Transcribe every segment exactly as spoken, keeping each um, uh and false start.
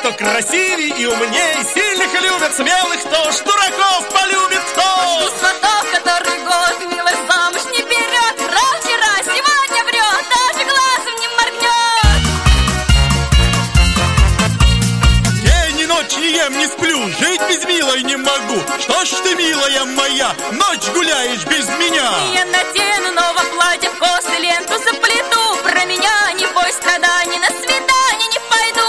кто красивей и умней. Сильных любят, смелых кто ж, дураков полюбит кто. Жду сватов, который год милых замуж не берет. Врал вчера, сегодня врет, даже глазом не моргнет. День и ночь не ем, не сплю, жить без милой не могу. Что ж ты, милая моя, ночь гуляешь без меня? Я надену новое платье, в косы ленту заплету. Про меня не бой страданий, на свидание не пойду.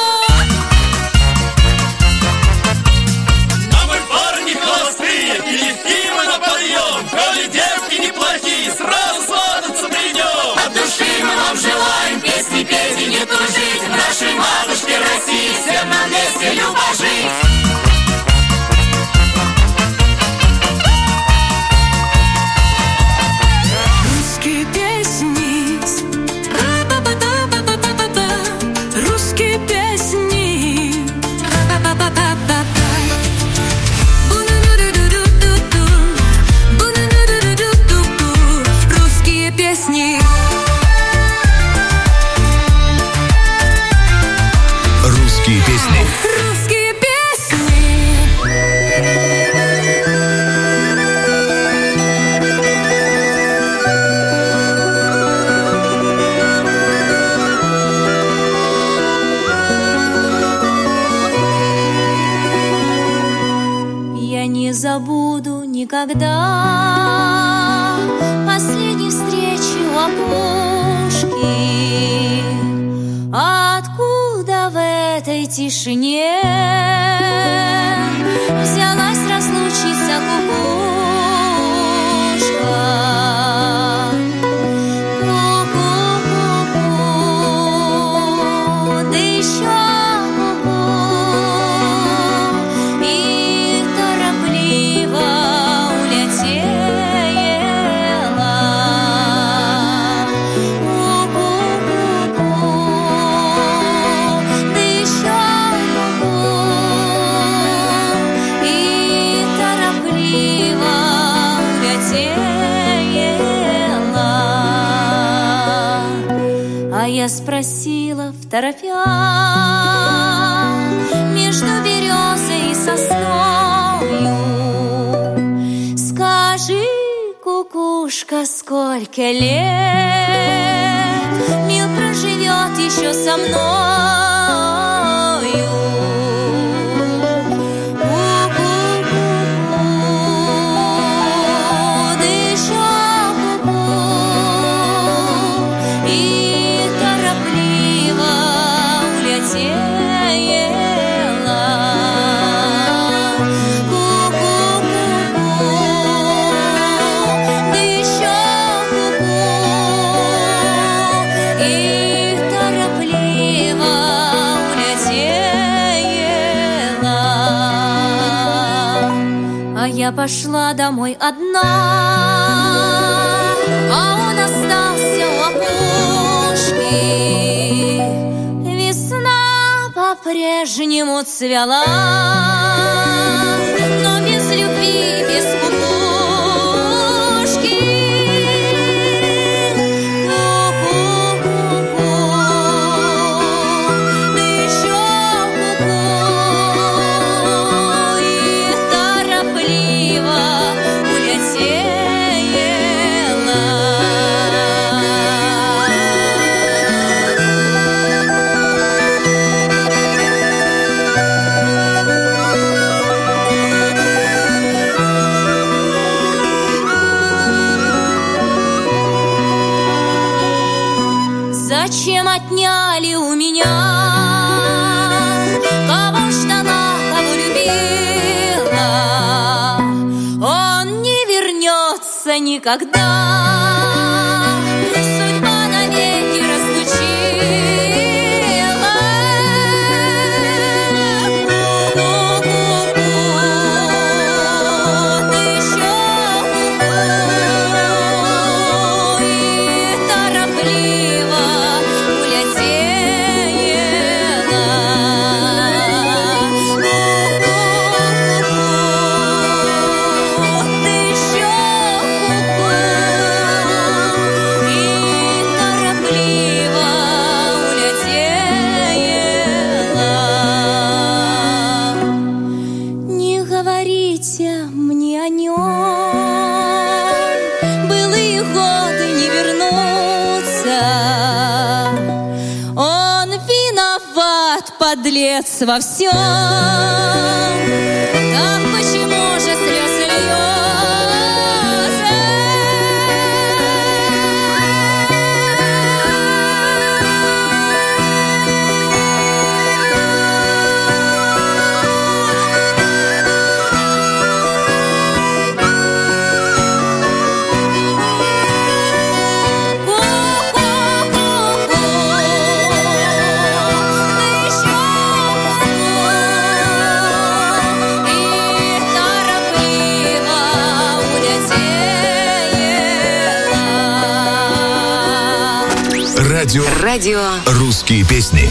А мы парни холостые, и легки мы на подъем. Коли девки неплохие, сразу свататься придем. От души мы вам желаем песни петь и не тужить. В нашей матушке России всем нам вместе любо жить. Русские песни, русские песни, русские песни. Русские песни. Русские песни. Я не забуду никогда последней встречи у опушки. Откуда в этой тишине взялась разлучиться кукушка? Ку-ку-ку-ку, да еще ку-ку, и торопливо улетела. Ку-ку-ку-ку, да еще ку-ку, и торопливо улетела. А я спросила второпя между березой и сосною: скажи, кукушка, сколько лет мил проживет еще со мною? Ку-ку-ку-ку, да еще ку-ку, и торопливо улетела. Ку-ку-ку-ку, да еще ку-ку, и торопливо улетела. А я пошла домой одна, а он остался у опушки. Весна по-прежнему цвела, но без любви, без кукушки. Ку-ку-ку-ку, да еще ку-ку, и торопливо улетела. Зачем отняли у меня, кого ждала, кого любила? Он не вернется никогда, судьба навеки разлучила. Ку-ку-ку-ку, да еще ку-ку, и торопливо улетела. Ку-ку-ку, да еще ку-ку, подлец во всем. Так почему же слезы льет? Радио. Радио. Русские песни.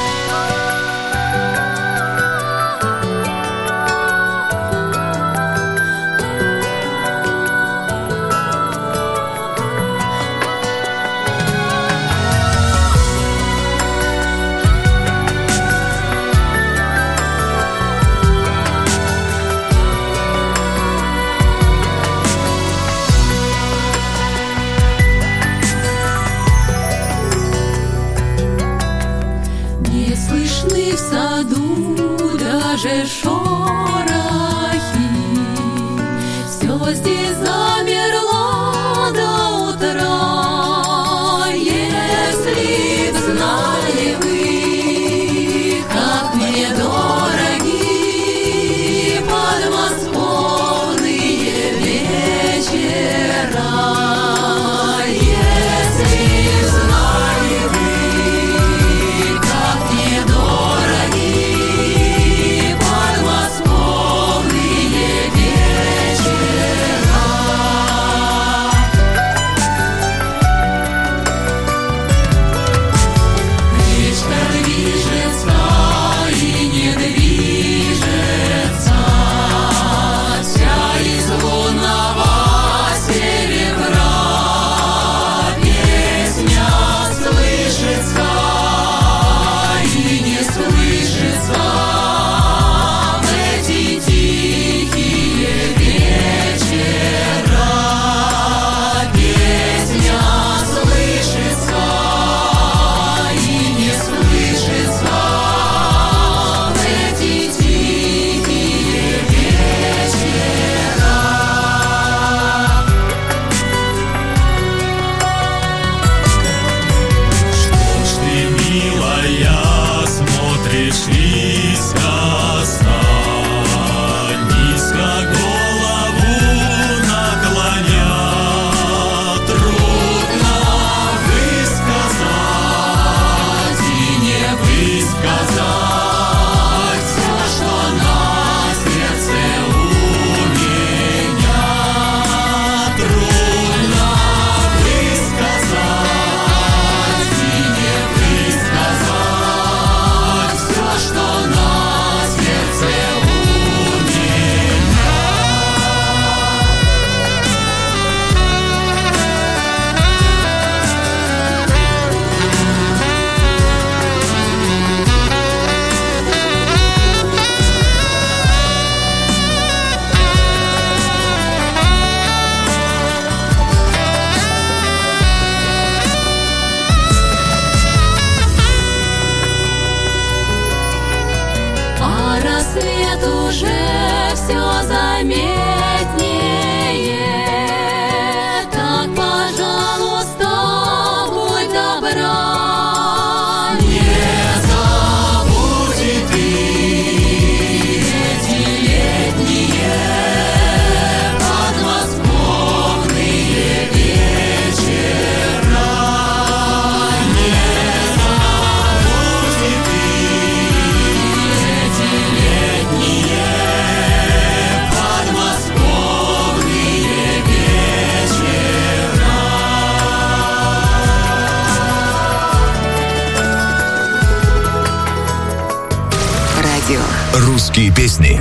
Русские песни.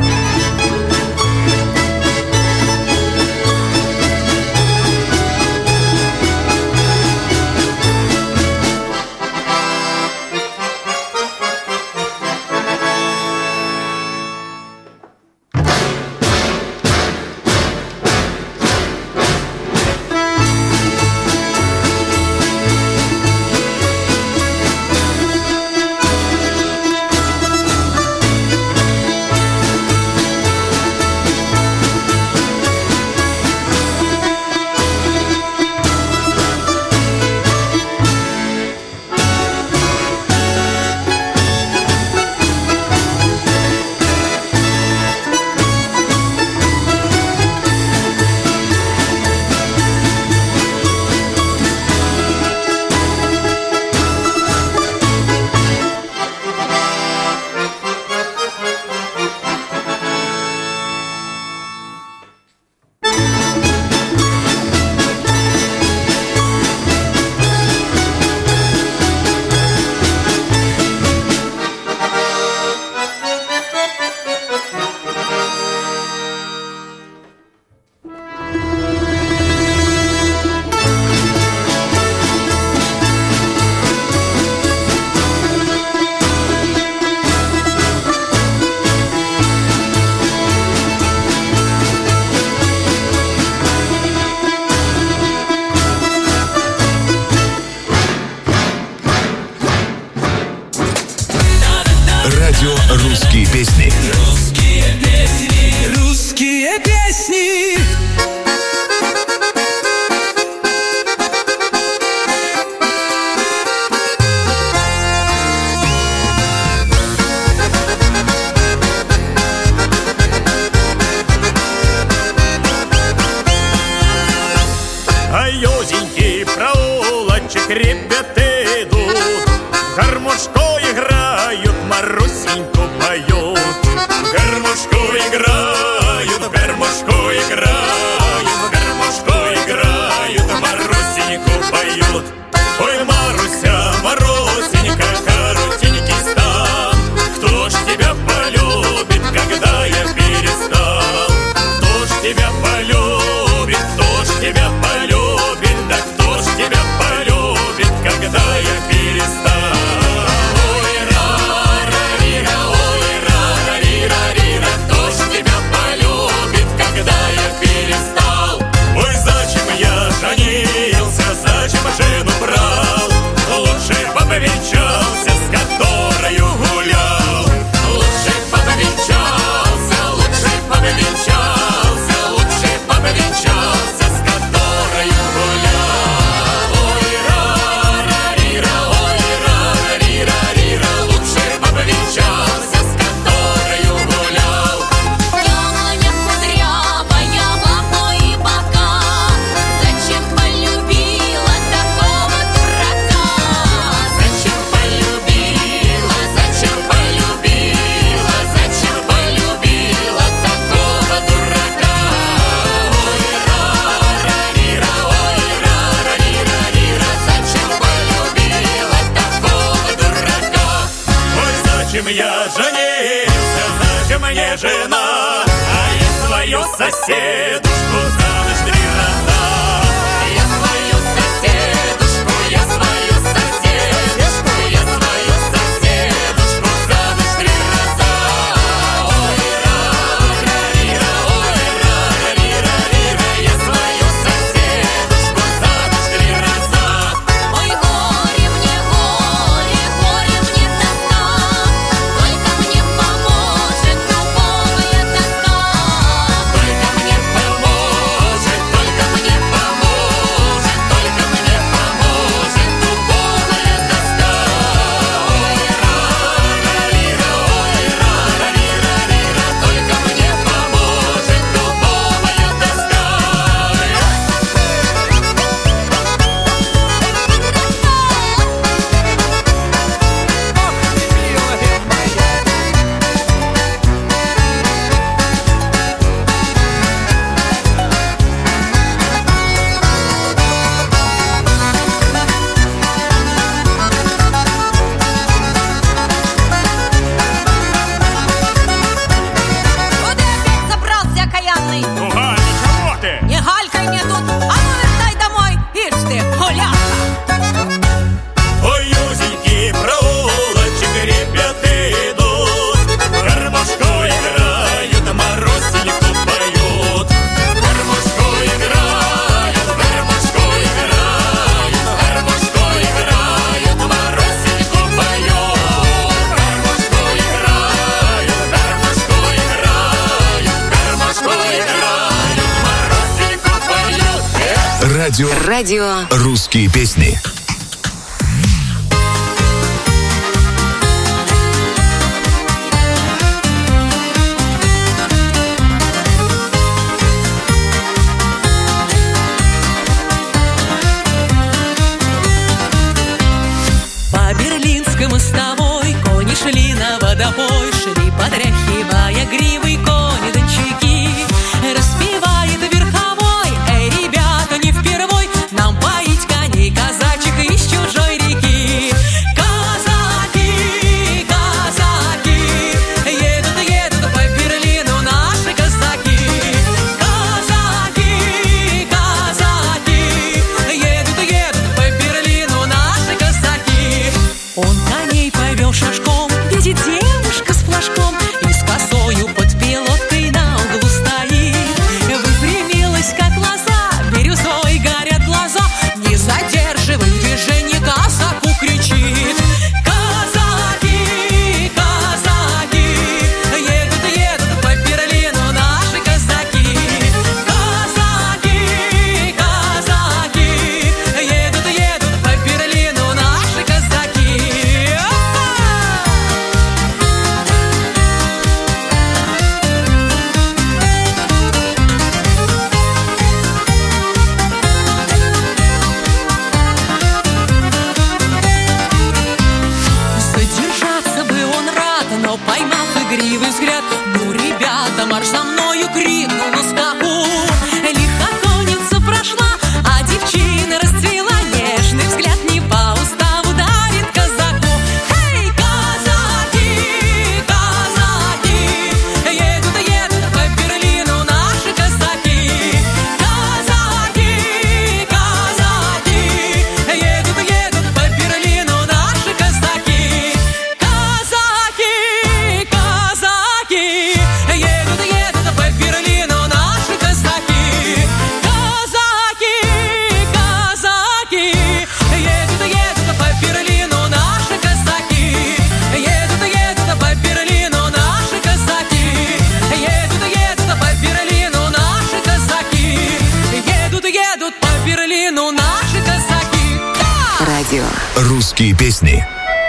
Радио «Русские песни». Русские песни. Русские песни. А юзенький проулочек ребята идут, гармошку играют, Марусеньку поют. Гармошку играют, гармошку играют, гармошку играют, Марусеньку поют. Ой, Маруся, Марусенька, коротенький стан, кто ж тебя полюбит, когда я перестал? Кто ж тебя полюбит, кто ж тебя полюбит, да кто ж тебя полюбит, когда я перестал? Ой, ра-ра-ри-ра, ой, ра-ра-ри-ра-ри-ра, кто ж тебя полюбит, когда я перестал? Ой, зачем я женился, зачем жену брал? Лучше бы повенчался, с которою гулял. Лучше бы повенчался, лучше бы повенчался, лучше бы повенчался, с которою гулял. Ой, ра-ра-ри-ра, ой, ра-ра-ри-ра-ри-ра, лучше бы повенчался, с которою гулял. Темная кудрявая лапу и бока, зачем полюбила такого дурака? Зачем полюбила, зачем полюбила, зачем полюбила такого дурака? Ой, ра-ра-ри-ра, ой, ра-ра-ри-ра-ри-ра, зачем полюбила такого дурака? Ой, зачем я женился, зачем мне жена, а я свою соседушку замуж три раза. Я свою соседушку, я свою соседушку, я свою соседушку замуж три раза. Ой, ра-ра-ри-ра, ой, ра-ра-ри-ра-ри-ра, я свою соседушку замуж три раза. Ой, горе мне, горе, горе мне тоска, только мне поможет дубовая доска. Только мне поможет, только мне поможет, только мне поможет дубовая доска. Ой, ра-ра-ри-ра, ой, ра-ра-ри-ра-ри-ра, только мне поможет дубовая доска. Куда опять забрался, окаянный? Ну, Галь, чего ты? Не галькай мне тут, а ну вертай домой, ишь ты, гуляка. Ой, юзенький проулочек ребята идут, гармошку играют, Марусеньку поют. Гармошку играют, гармошку играют, гармошку играют, Марусеньку поют. Гармошку играют, гармошку играют, гармошку играют, Марусеньку поют. Радио Радио «Русские песни». По Берлинской мостовой кони шли на водопой, шли потряхивая гривой кони дончаки. Распевает верховой: эй, ребята, не впервой нам поить коней казачек из чужой реки. Казаки, казаки, едут, едут по Берлину наши казаки. Казаки, казаки, едут, едут по Берлину наши казаки. Он коней повел шашком, видит девушка Русские песни.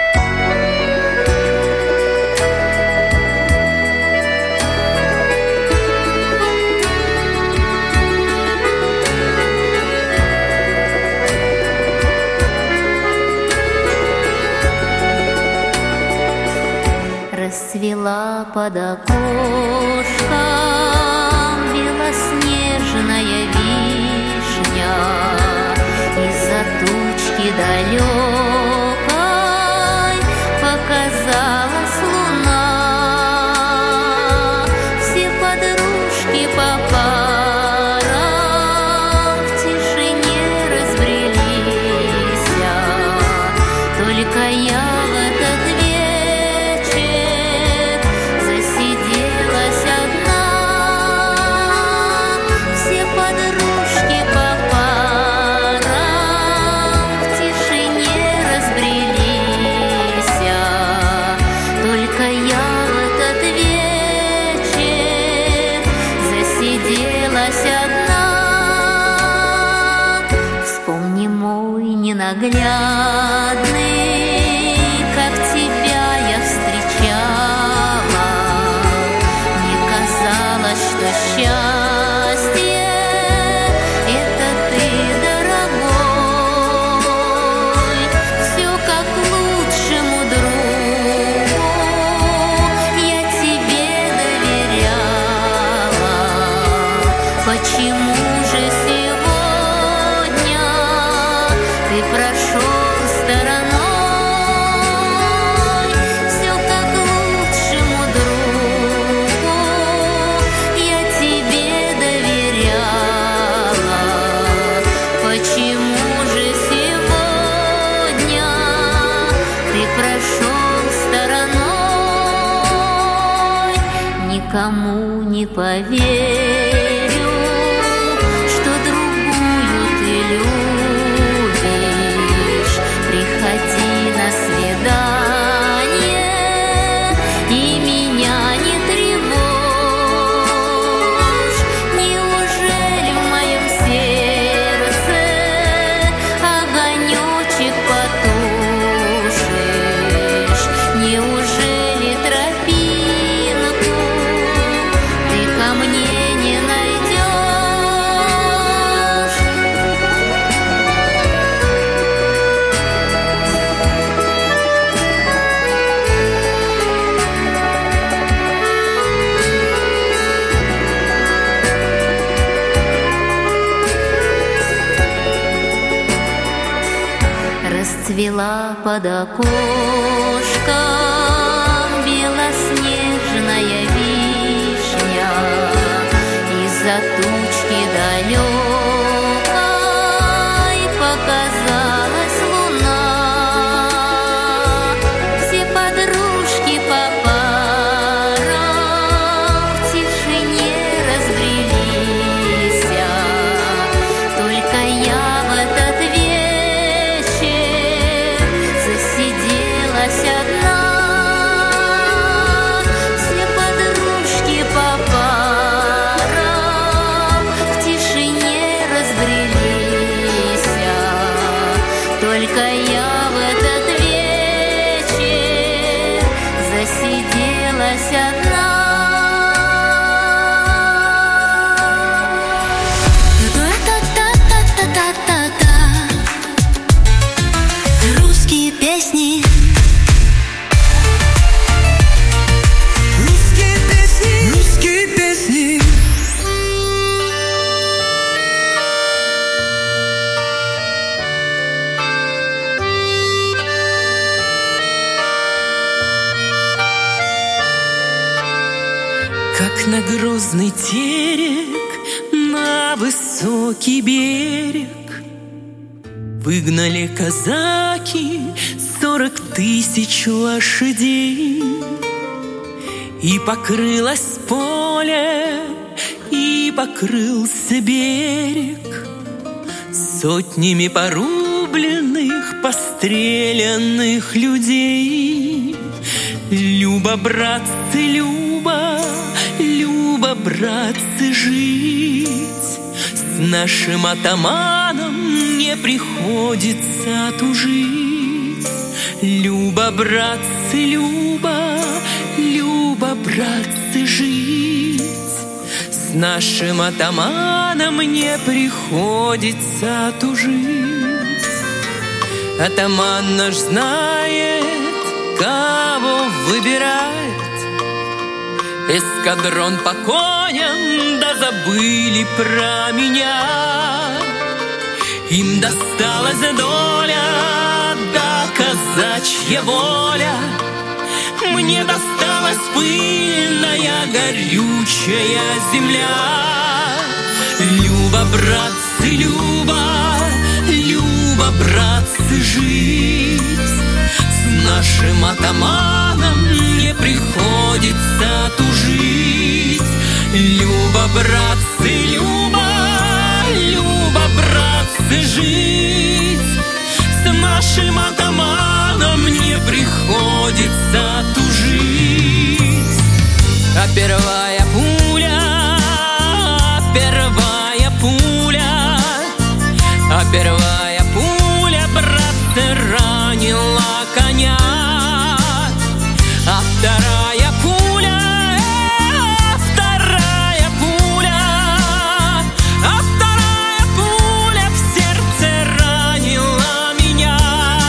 Расцвела под окошком белоснежная вишня, из-за тучки далекой показалась луна. Все подружки по парам в тишине разбрелись, только я в этот вечер засиделась одна. Все подружки по парам в тишине разбрелись, только я в этот вечер засиделась одна. Вспомни, мой ненаглядный, как тебя я встречала. Мне казалось, что счастье — это ты, дорогой. Все как к лучшему другу я тебе доверяла. Почему же сегодня ты прошел стороной? Все как к лучшему другу я тебе доверяла. Почему же сегодня ты прошел стороной? Никому не поверю, что другую ты любишь. Приходи на свидание и меня не тревожь. Неужели в моем сердце огонечек потушишь? Неужели тропинку ты ко мне не найдешь? Расцвела под окошком белоснежная вишня, из-за тучки далекой показалась луна. Все подружки по парам в тишине разбрелись, только я в этот вечер засиделась одна. Все подружки по парам в тишине разбрелись, только я в этот вечер засиделась одна. Та-та-та-та-та-та-та. Русские песни. Русские песни, русские песни. Как на грозный терек, на высокий берег выгнали казаки сорок тысяч лошадей. И покрылось поле, и покрылся берег сотнями порубленных, постреленных людей. Люба, братцы, Люба, Люба, братцы, жить с нашим атаманом не приходится тужить. Люба, братцы, Люба, Люба, братцы, жить. С нашим атаманом мне приходится тужить. Атаман наш знает, кого выбирает. Эскадрон по коням, да забыли про меня. Им досталась доля, да казачья воля. Мне досталась пыльная, горючая земля. Люба, братцы, Люба, Люба, братцы, жить. С нашим атаманом мне приходится тужить. Люба, братцы, Люба, Люба, братцы, жить. С нашим атаманом мне приходится тужить. А первая пуля, первая пуля, а первая пуля, братцы, ранила коня. А вторая пуля, вторая пуля, а вторая пуля в сердце ранила меня.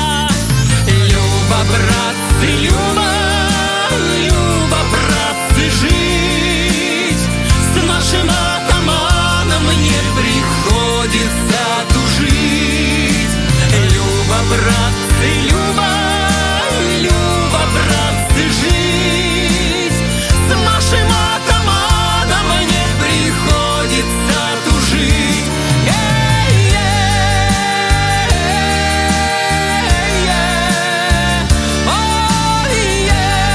Люба, братцы, Люба, Люба, братцы, жить. С нашим атаманом мне приходится тужить. Люба, братцы, Люба, Люба, братцы, жить. С нашим атаманом мне приходится тужить. Эй-ей-ей-ей. Ой-ей-ей.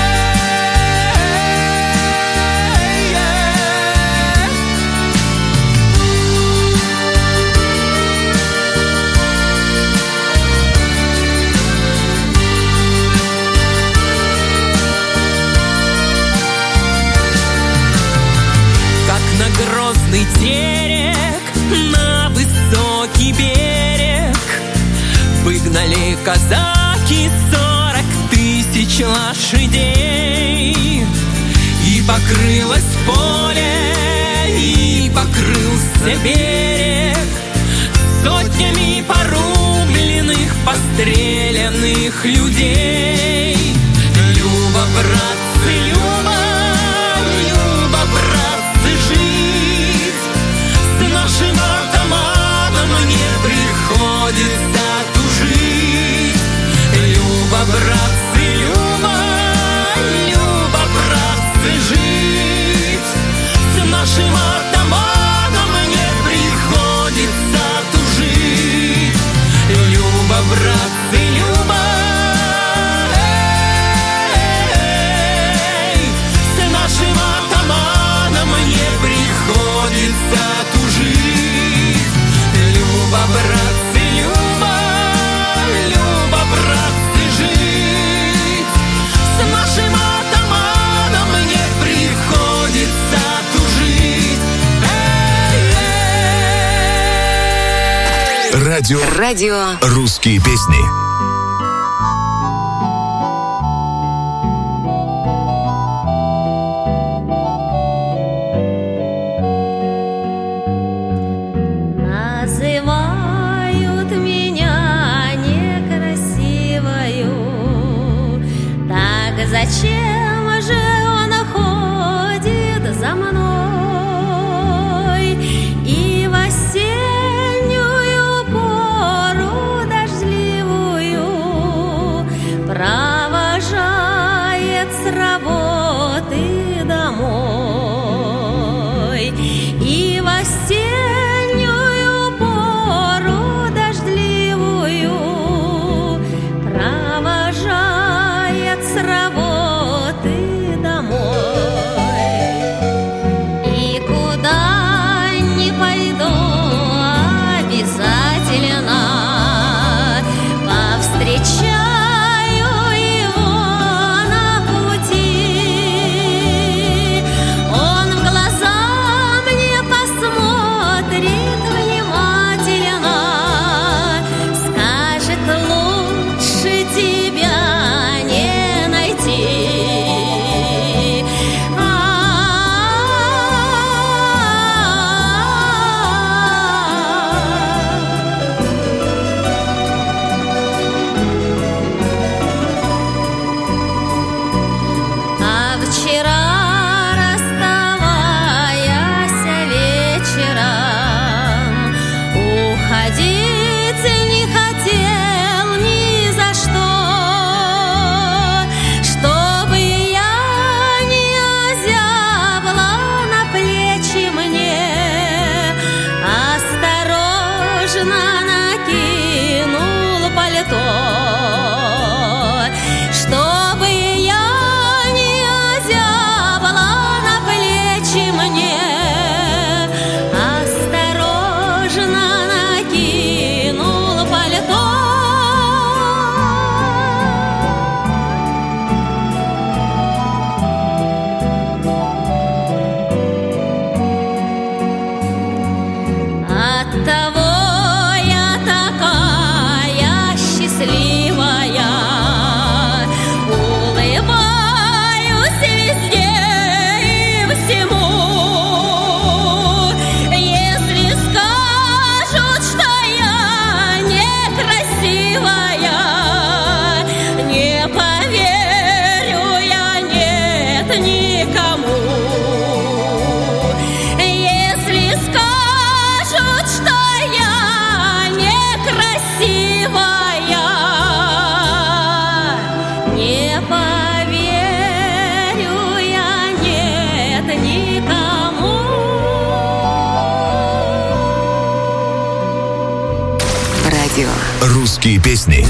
Как на грозный терек, на высокий берег выгнали казаки сорок тысяч лошадей. И покрылось поле, и покрылся берег сотнями порубленных, постреленных людей. Люба, братцы, Люба, Люба, братцы, жить. С нашим атаманом мне приходится тужить. Люба, братцы, Люба, Люба, братцы, жить. С нашим атаманом мне приходится тужить. Люба, братцы, Люба, эй, с нашим атаманом мне приходится тужить. Люба, братцы, Люба, Люба, братцы, жить. С нашим атаманом мне приходится тужить. Эй-эй. Радио. Радио. Русские песни. Называют меня некрасивою. Так зачем же он ходит за мной? И в осеннюю пору дождливую провожает с работы домой. И в осеннюю пору дождливую провожает с работы домой. «Русские песни».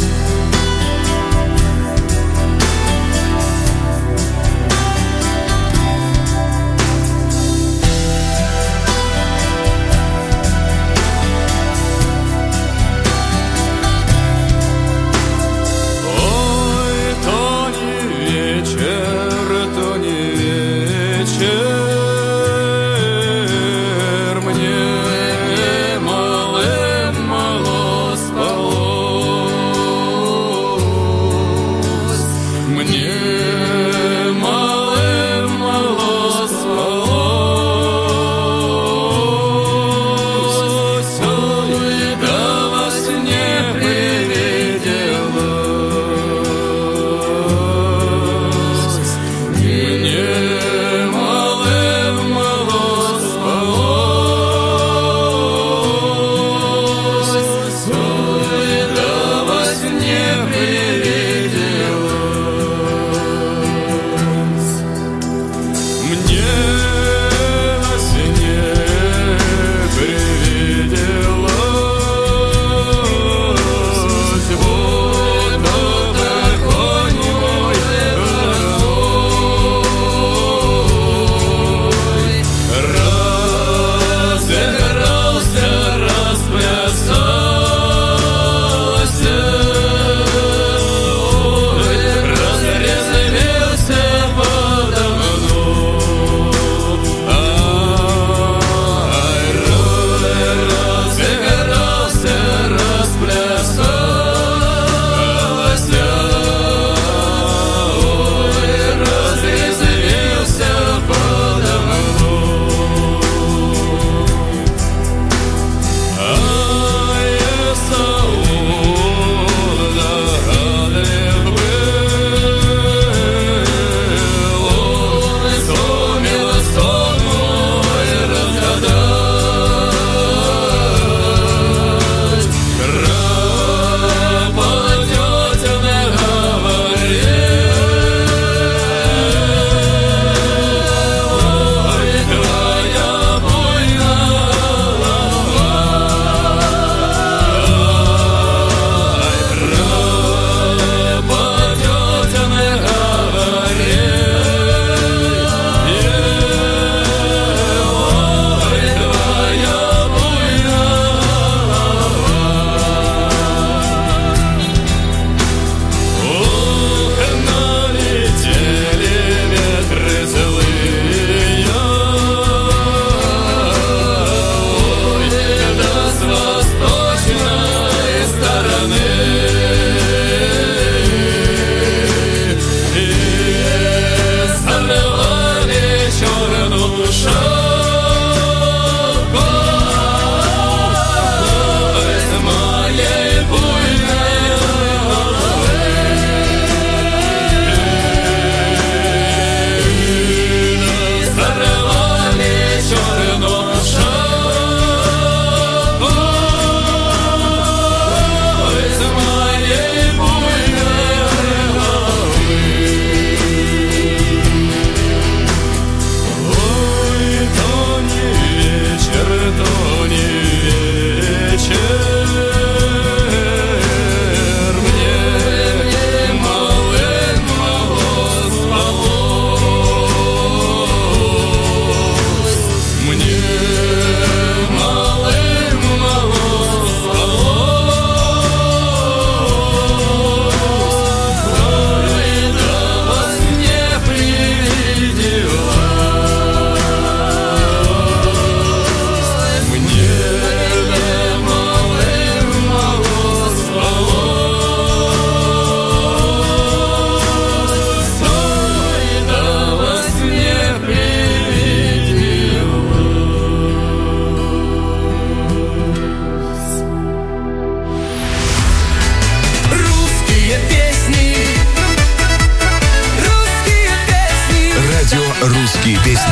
«Русские песни».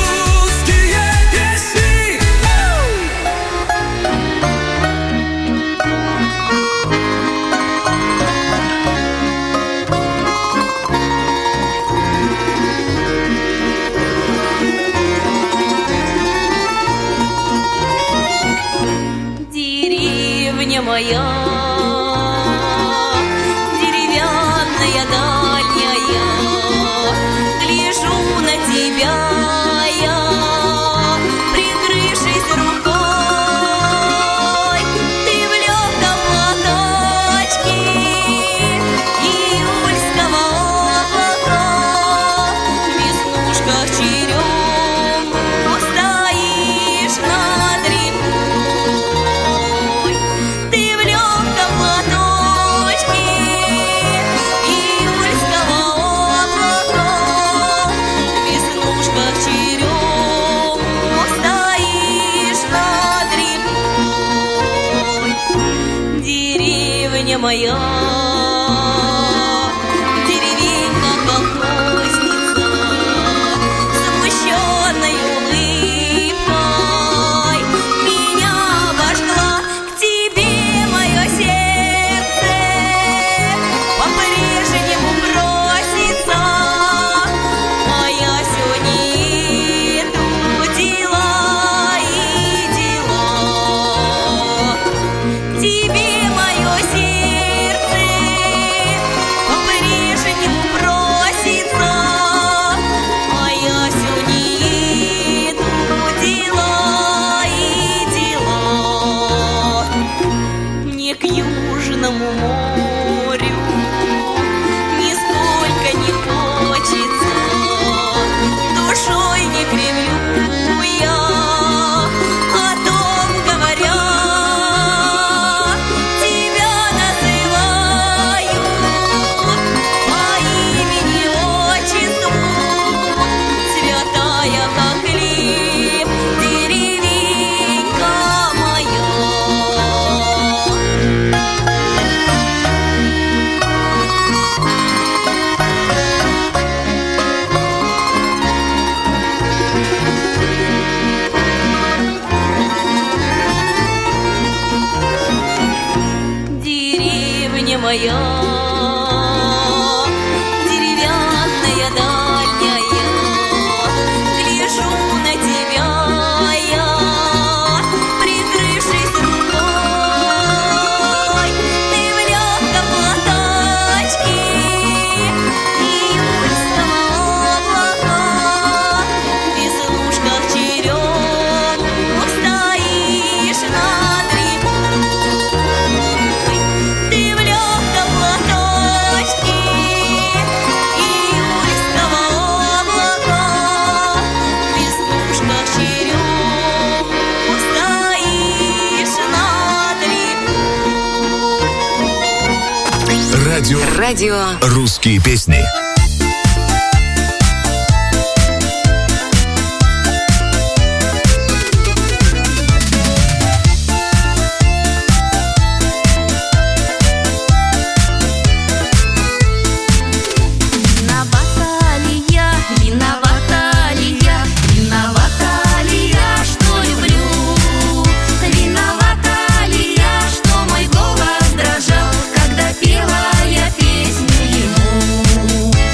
Русские песни. Деревня моя моя, деревенька колхозница, смущенной улыбкой меня обожгла. К тебе мое сердце по-прежнему просится, а я все не иду, дела и дела. К тебе мое сердце по-прежнему просится, а я все не иду, дела и дела. Мне к Южному морю нисколько не хочется, душой не кривлю я, о том говоря, тебя называю по имени отчеству, святая как хлеб, деревенька моя. Деревня моя, деревянная дальняя, гляжу на тебя я, прикрывшись рукой. Ты в легком платочке июльского облака, в веснушках черемух стоишь над рекой. Ты в легком платочке июльского облака, в веснушках черемух стоишь над рекой. Радио Радио «Русские песни». Виновата ли я, виновата ли я, виновата ли я, что люблю? Виновата ли я, что мой голос дрожал, когда пела я песню ему?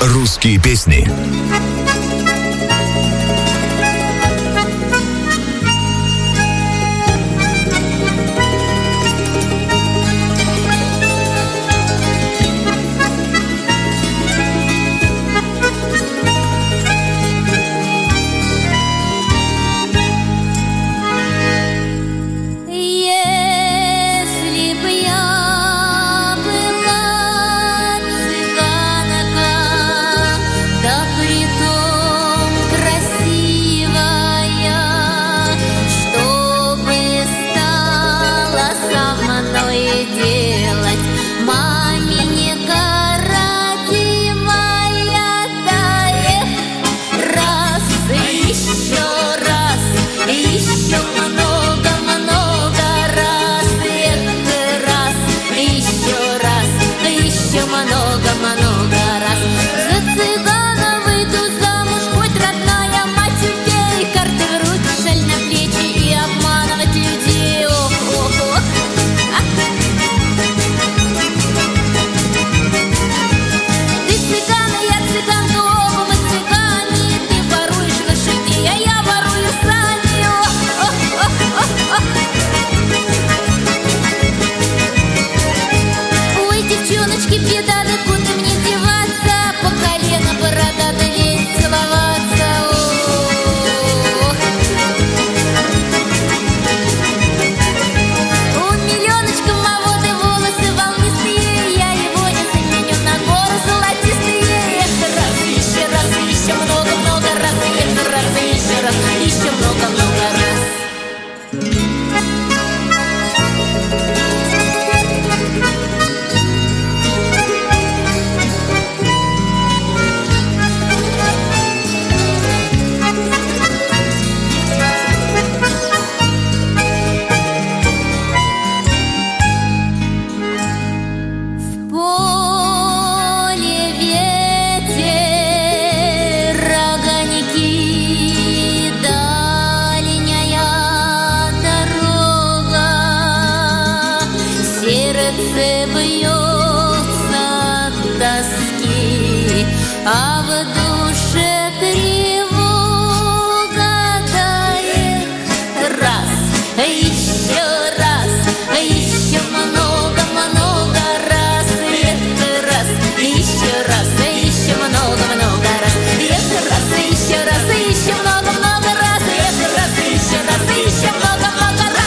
«Русские песни». А в душе тревога тает. Раз, еще раз, еще много-много раз. Это раз, еще раз, еще много-много раз. Это раз, еще раз, еще много-много раз. Это раз, еще раз, еще много-много раз.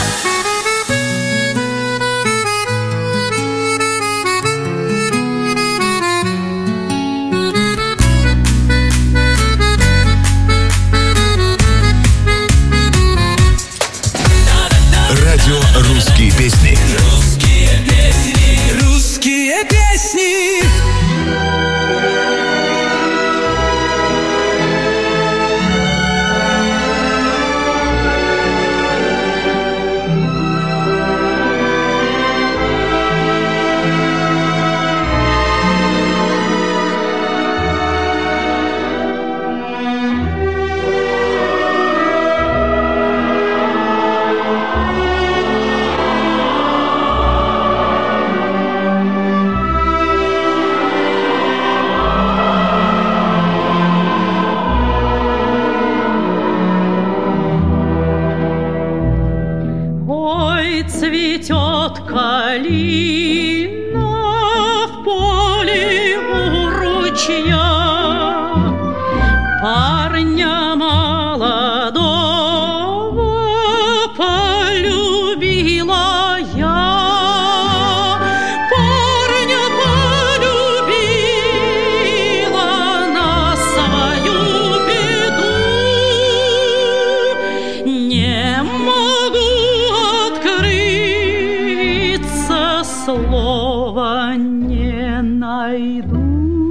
«Русские песни». Русские песни. Русские песни. Цветет калина в поле у ручья, парня молодого полюбила я, парня полюбила на свою беду, не могу слова не найду.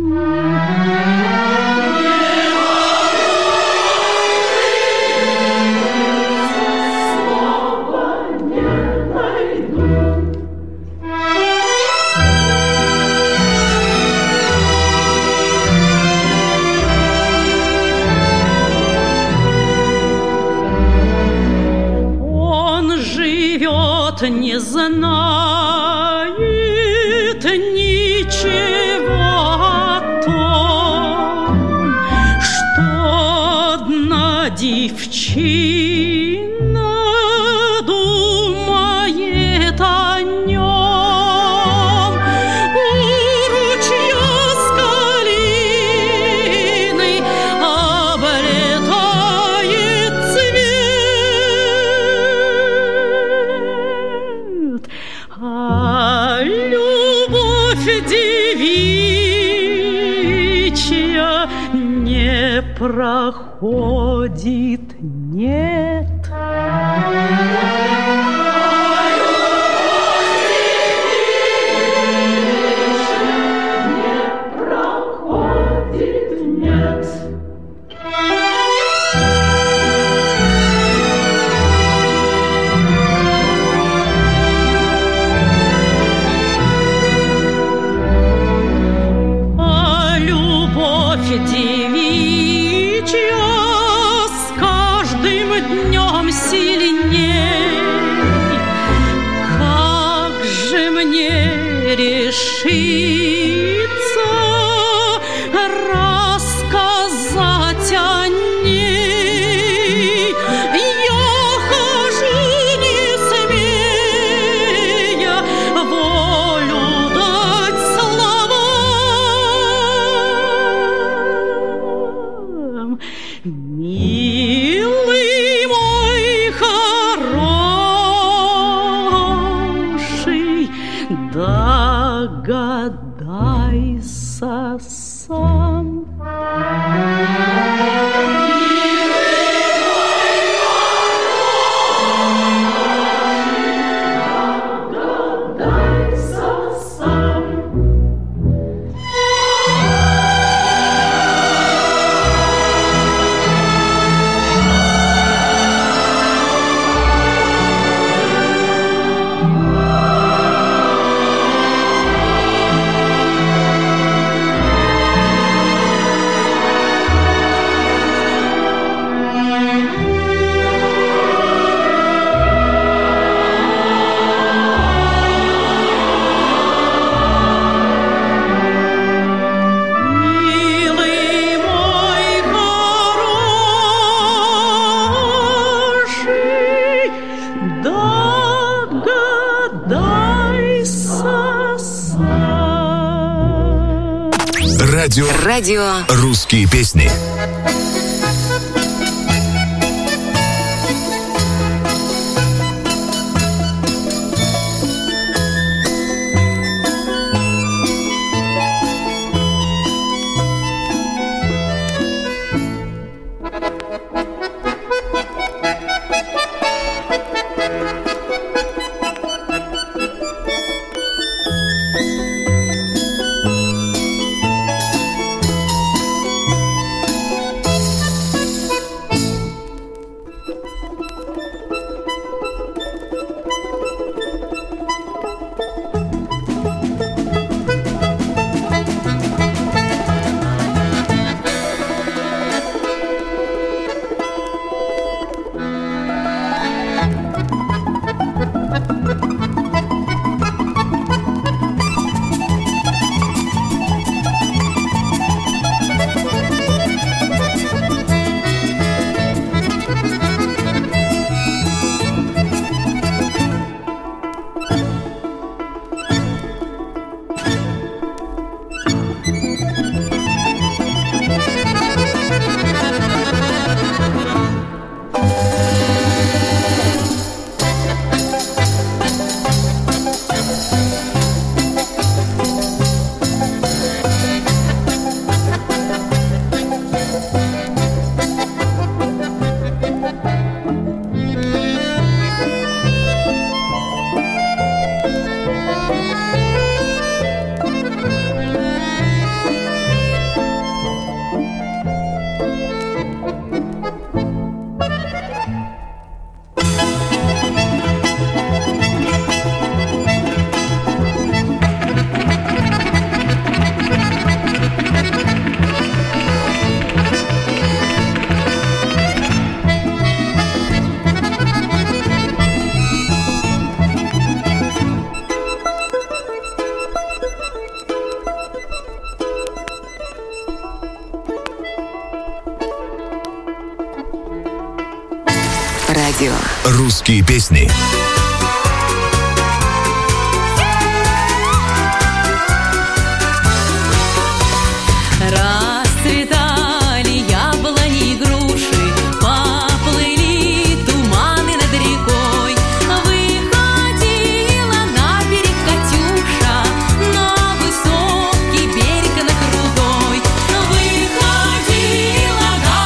Слова не найду. Он живет, не знает ничего о том, проходит, нет. Девичья с каждым днем сильней. Как же мне решиться рассказать о ней? Я хожу не смея волю дать словам. Милый мой хороший, догадайся сам. Радио. Радио. Русские песни. Радио. Русские песни. Расцветали яблони и груши, поплыли туманы над рекой. Выходила на берег Катюша, на высокий берег, на крутой. Выходила на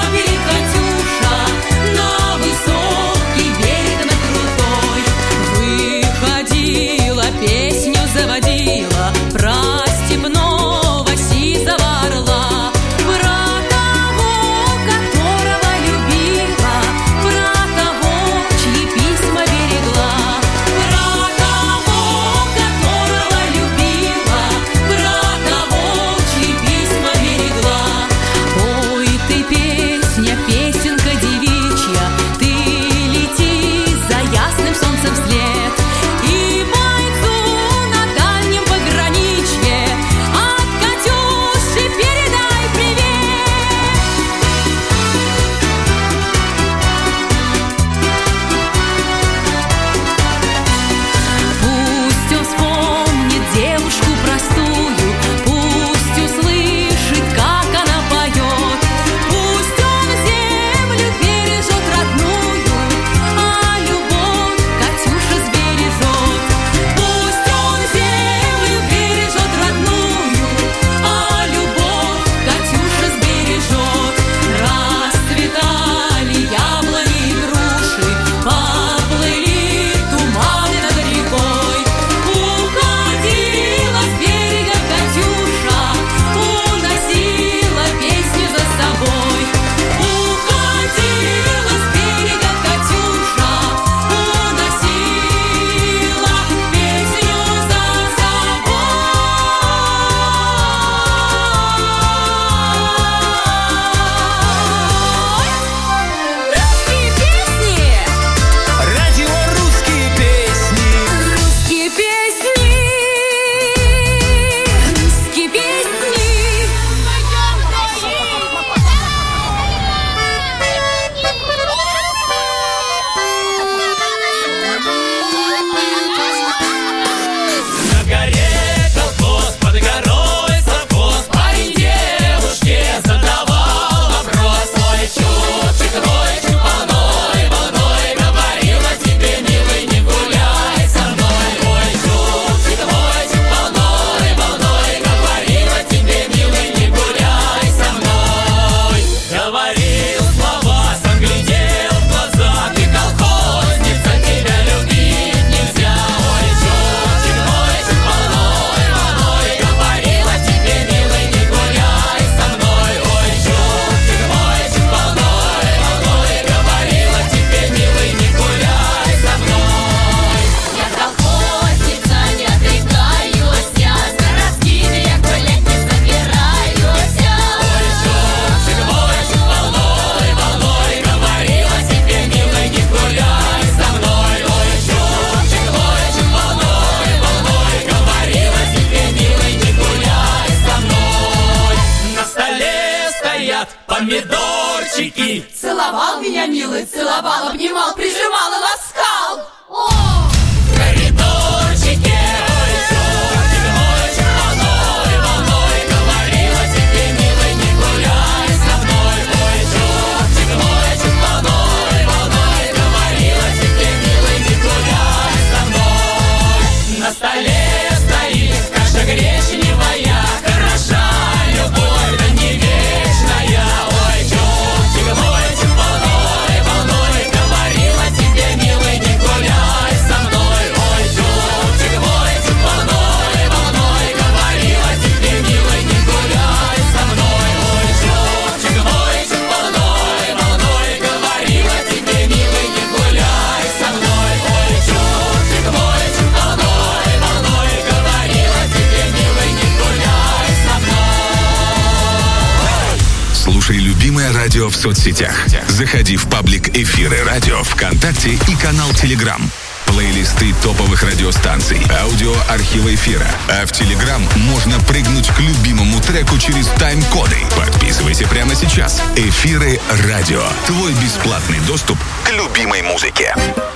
и Целовал меня, милый, целовал, обнимал, прижимал и ласкал. О! в коридорчике. Ой, чертик мой, волной, волной, говорила тебе, милый, не гуляй со мной. Ой, чертик мой, волной, волной, говорила тебе, милый, не гуляй со мной. На столе стоит каша гречневая, хороша любовь, да не вечная. Ой, чертик мой, волной, волной, говорила тебе, милый, не гуляй со мной. Ой, чертик мой, волной, волной, говорила тебе, милый, не гуляй со мной. Ой, чертик мой, волной, волной, говорила тебе, милый, не гуляй со мной. Ой, чертик мой, волной, волной, говорила тебе, милый, не гуляй со мной. Слушай любимое радио в соцсетях. Заходи в паблик «Эфиры радио» ВКонтакте и канал Телеграм. Плейлисты топовых радиостанций, аудио архива эфира. А в Телеграм можно прыгнуть к любимому треку через тайм-коды. Подписывайся прямо сейчас. «Эфиры радио». Твой бесплатный доступ к любимой музыке.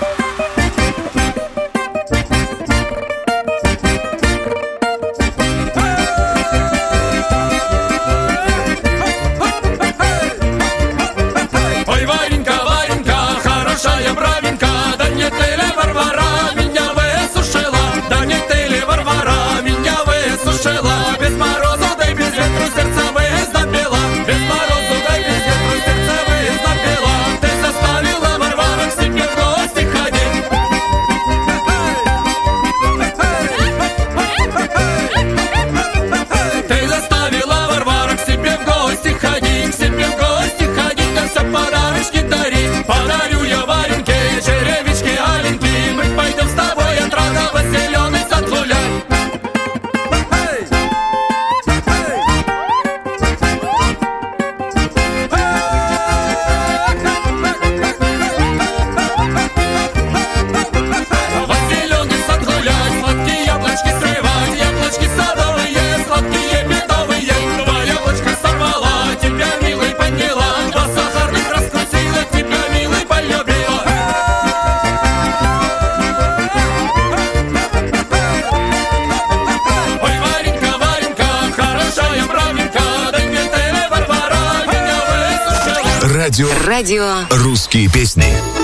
Ой, Варенька, Варенька, хорошая бровенька, да не ты ли, Варвара, меня высушила, да не ты ли, Варвара, меня высушила, без морозу, да и без ветру сердце вызнобила, без морозу, да и без ветру сердце вызнобила, ты заставила, Варвара, к себе в гости ходить. Ты заставила, Варвара, к себе в гости ходить, к себе в гости ходить, да все подарочки дарить. Подарю я Вареньке черевички аленькие, мы пойдем с тобой от Радова зеленый сад гулять. Во зеленый сад гулять, сладкие яблочки срывать, яблочки садовые, сладкие медовые. Два яблочка сорвала, тебя, милый, подняла, два сахарных раскрутила, тебя, милый, полюбила. Ой, Варенька, Варенька, хорошая бровенька, да не ты ли, Варвара, меня высушила. Радио Радио «Русские песни».